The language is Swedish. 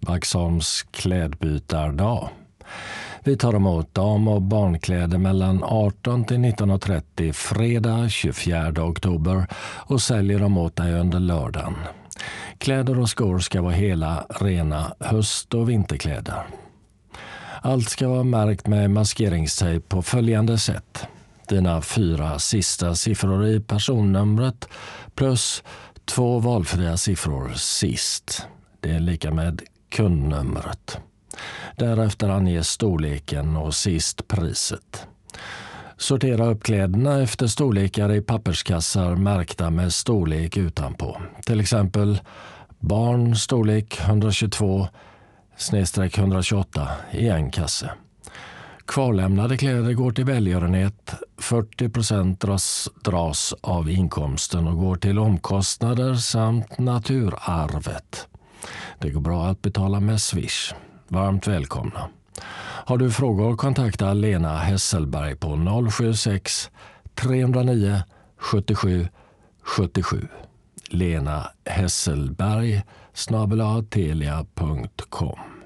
Vaxholms klädbytardag. Vi tar emot dam- och barnkläder mellan 18 till 19.30 fredag 24 oktober och säljer dem åt dig under lördagen. Kläder och skor ska vara hela, rena höst- och vinterkläder. Allt ska vara märkt med maskeringstejp på följande sätt. Dina 4 sista siffror i personnumret plus 2 valfria siffror sist. Det är lika med kundnumret. Därefter anges storleken och sist priset. Sortera upp kläderna efter storlekar i papperskassar märkta med storlek utanpå. Till exempel barn storlek 122/128 i en kasse. Kvarlämnade kläder går till välgörenhet. 40% dras av inkomsten och går till omkostnader samt naturarvet. Det går bra att betala med Swish. Varmt välkomna. Har du frågor, kontakta Lena Hesselberg på 076 309 77 77. Lena Hesselberg @telia.com.